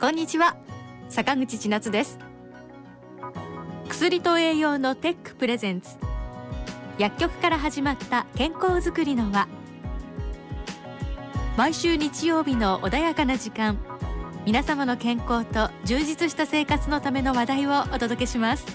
こんにちは、坂口千夏です。薬と栄養のテックプレゼンツ、薬局から始まった健康づくりの輪。毎週日曜日の穏やかな時間、皆様の健康と充実した生活のための話題をお届けします。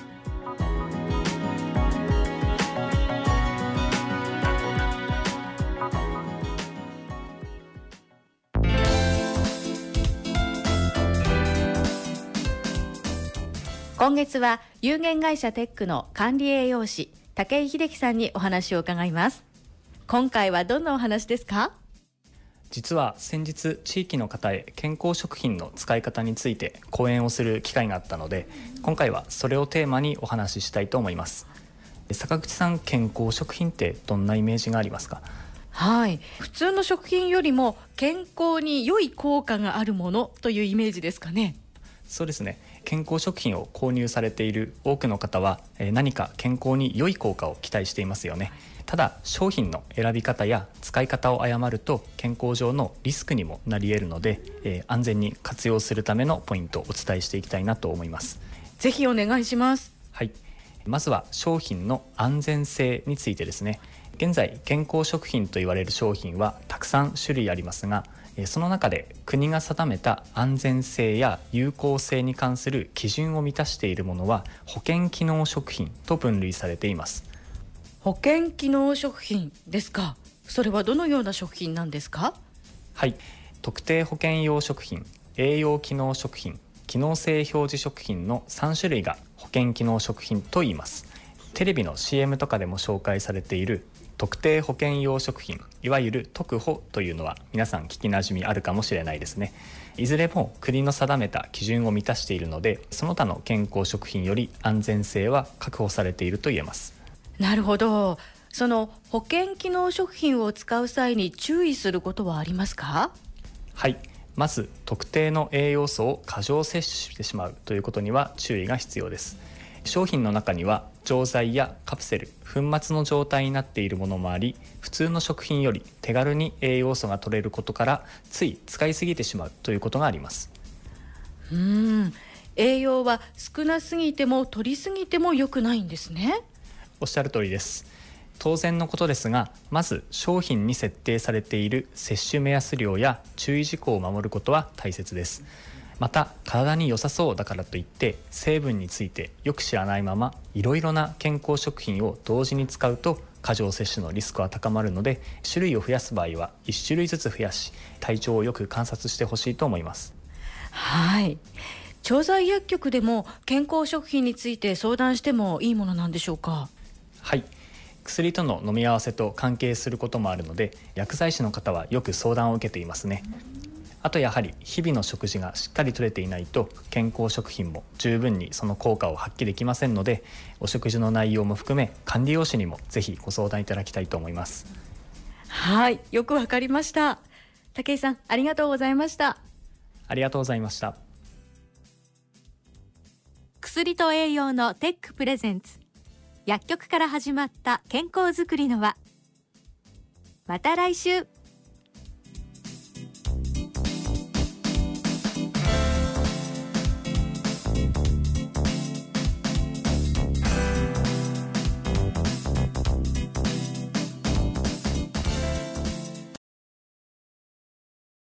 今月は有限会社テックの管理栄養士武井秀樹さんにお話を伺います。今回はどんなお話ですか？ 実は先日地域の方へ健康食品の使い方について講演をする機会があったので、今回はそれをテーマにお話ししたいと思います。坂口さん、健康食品ってどんなイメージがありますか？ はい、普通の食品よりも健康に良い効果があるものというイメージですかね。 そうですね。健康食品を購入されている多くの方は何か健康に良い効果を期待していますよね。ただ商品の選び方や使い方を誤ると健康上のリスクにもなり得るので、安全に活用するためのポイントをお伝えしていきたいなと思います。 ぜひお願いします。 はい、まずは商品の安全性についてですね。現在健康食品と言われる商品はたくさん種類ありますが、その中で国が定めた安全性や有効性に関する基準を満たしているものは保健機能食品と分類されています。 保健機能食品ですか。それはどのような食品なんですか？ はい、特定保健用食品、栄養機能食品、機能性表示食品の3種類が保健機能食品と言います。テレビの CM とかでも紹介されている特定保健用食品、いわゆる特保というのは皆さん聞きなじみあるかもしれないですね。いずれも国の定めた基準を満たしているので、その他の健康食品より安全性は確保されていると言えます。 なるほど。その保健機能食品を使う際に注意することはありますか？ はい、まず特定の栄養素を過剰摂取してしまうということには注意が必要です。商品の中には錠剤やカプセル、粉末の状態になっているものもあり、普通の食品より手軽に栄養素が取れることからつい使いすぎてしまうということがあります。 栄養は少なすぎても取りすぎても良くないんですね。 おっしゃる通りです。当然のことですが、まず商品に設定されている摂取目安量や注意事項を守ることは大切です。また体に良さそうだからといって成分についてよく知らないままいろいろな健康食品を同時に使うと過剰摂取のリスクは高まるので、種類を増やす場合は1種類ずつ増やし、体調をよく観察してほしいと思います。 はい、調剤薬局でも健康食品について相談してもいいものなんでしょうか？ はい、薬との飲み合わせと関係することもあるので、薬剤師の方はよく相談を受けていますね。あとやはり日々の食事がしっかりとれていないと健康食品も十分にその効果を発揮できませんので、お食事の内容も含め管理用紙にもぜひご相談いただきたいと思います。 はい、よくわかりました。武井さん、ありがとうございました。 ありがとうございました。 薬と栄養のテックプレゼンツ、薬局から始まった健康づくりの輪。また来週。